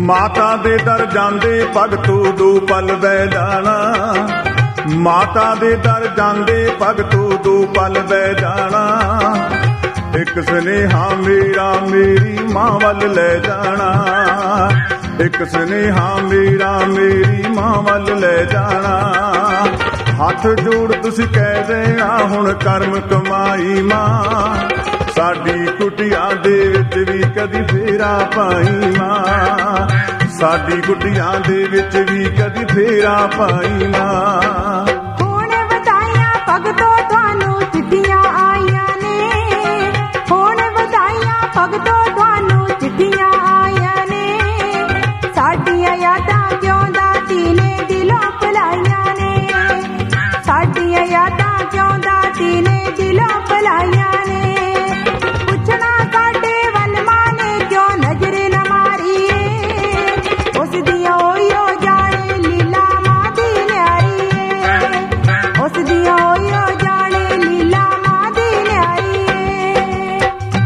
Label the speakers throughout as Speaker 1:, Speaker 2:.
Speaker 1: माता दे दर जांदे भगतू दो पल बह जाना, माता दे दर जांदे भगतू दो पल बह जाना। एक स्नेहा मेरा मेरी मां वल ले जाना, एक स्नेहा मेरा मेरी मां वल ले जाना। हथ जोड़ तुसी कह देना हुण कर्म कमाई मां, साडी कुटिया दे विच भी कदी फेरा पाई मां, साडी कुटिया दे विच भी कदी फेरा पाई मां।
Speaker 2: हुण वधाइयां भगतो तुहानू चिट्ठियां आईयां ने, हुण वधाइयां भगतो तुहानू चिट्ठियां आईयां ने। साडियां यादां क्यों दाती ने दिलों भुलाइयां ने, साडियां यादां क्यों दाती ने दिलों भुलाइयां ने। पुछना साडे वल मां ने क्यों नजर न मारी है, उस दियां ओयो जाने लीला मां दी न्यारी है, उस दियां ओयो जाने लीला मां दी न्यारी है।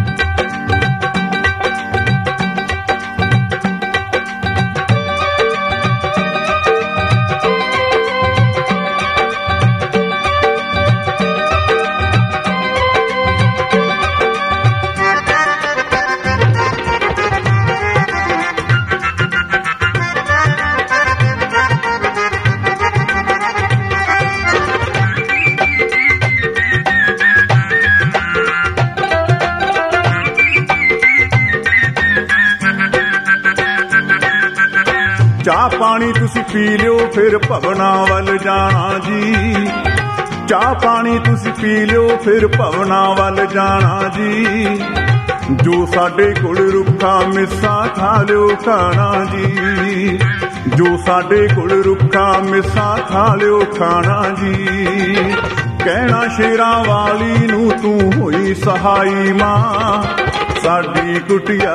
Speaker 1: चाह पानी तुसी पी लियो फिर भवना वल जाना जी, चाह पानी तुसी पी लियो फिर भवना वल जाना जी। जो साडे कोल रुखा मिस्सा खा लियो खाना जी, जो साडे कोल रुखा मिस्सा खा लियो खाना जी। कहना शेरां वाली नू तू होई सहाई मां, साडी कुटिया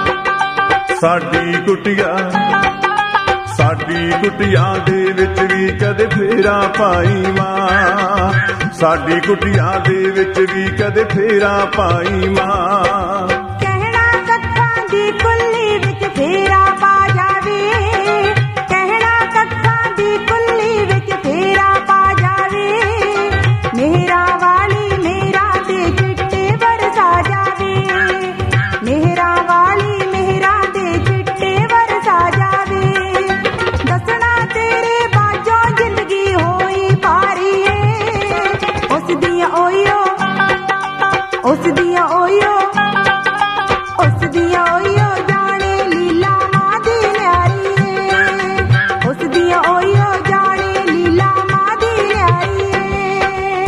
Speaker 1: साडी कुटिया साडी कुटिया दे विच भी कदे फेरा पाई मां, साडी कुटिया दे विच भी कदे फेरा पाई मां।
Speaker 2: कहना कक्खां दी कुल्ली विच फेरा पा जावे, कहना कक्खां दी कुल्ली विच फेरा पा जावे। मेहरा वाली मेहरा दे चिट्टे बरसा जावे, मेहरा वाली मेहरा दे चिट्टे बरसा जावे। दसना तेरे बाजों जिंदगी होई पारी है, उस दियां ओयो उस दियां ओयो उस दियां ओयो जाने लीला मां दी न्यारी है, उस दियां ओयो जाने लीला मां दी न्यारी है।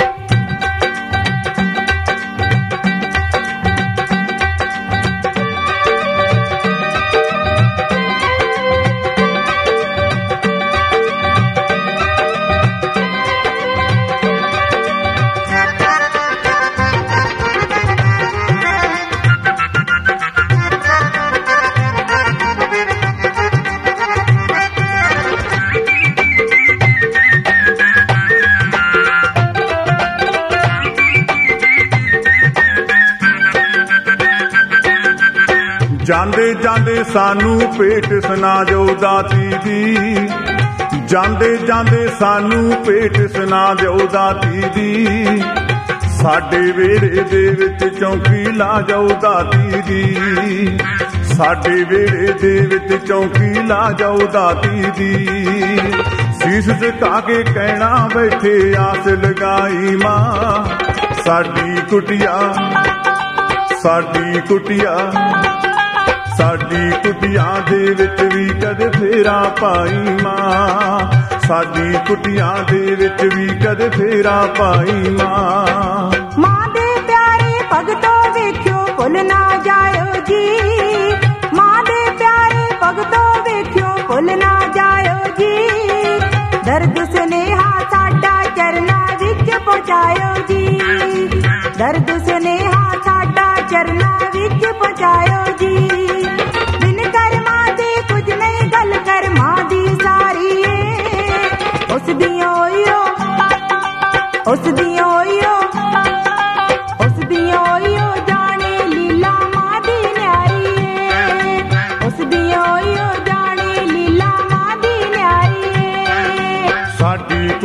Speaker 1: जांदे जांदे सानू पेट सुना जो दाती दी, जांदे जांदे सानू पेट सुना जो दाती दी। साडे वेड़े दे विच चौंकी ला जाओ दाती दी, साडे वेड़े दे विच चौंकी ला जाओ दाती दी। शीश झुका के कहना बैठे आस लगाई मां, साडी कुटिया साडी कुटिया साडी कुटिया दे विच भी कदे फेरा पाई मां, साडी कुटिया दे विच भी कदे फेरा पाई मां।
Speaker 2: मां दे प्यारे भगतों वेख्यो भुल ना जायो जी, मां दे प्यारे भगतों वेख्यो भुल ना जायो जी। दर्द सुनेहा साडा चरना विच पहुंचायो जी, दर्द सुनेहा साडा चरना विच पहुंचायो जी। बिन कर मां दे कुछ नहीं गल कर मां दी सारी है, उस दियां ओयो उस दियां ओयो उस दियां ओयो जाने लीला मां दी न्यारी है, उस दियां ओयो जाने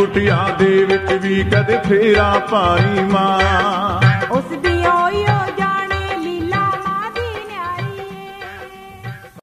Speaker 1: ਕੁਟਿਆ ਦੇ ਵਿੱਚ ਵੀ ਕਦੇ ਫੇਰਾ ਪਾਈ ਮਾਂ।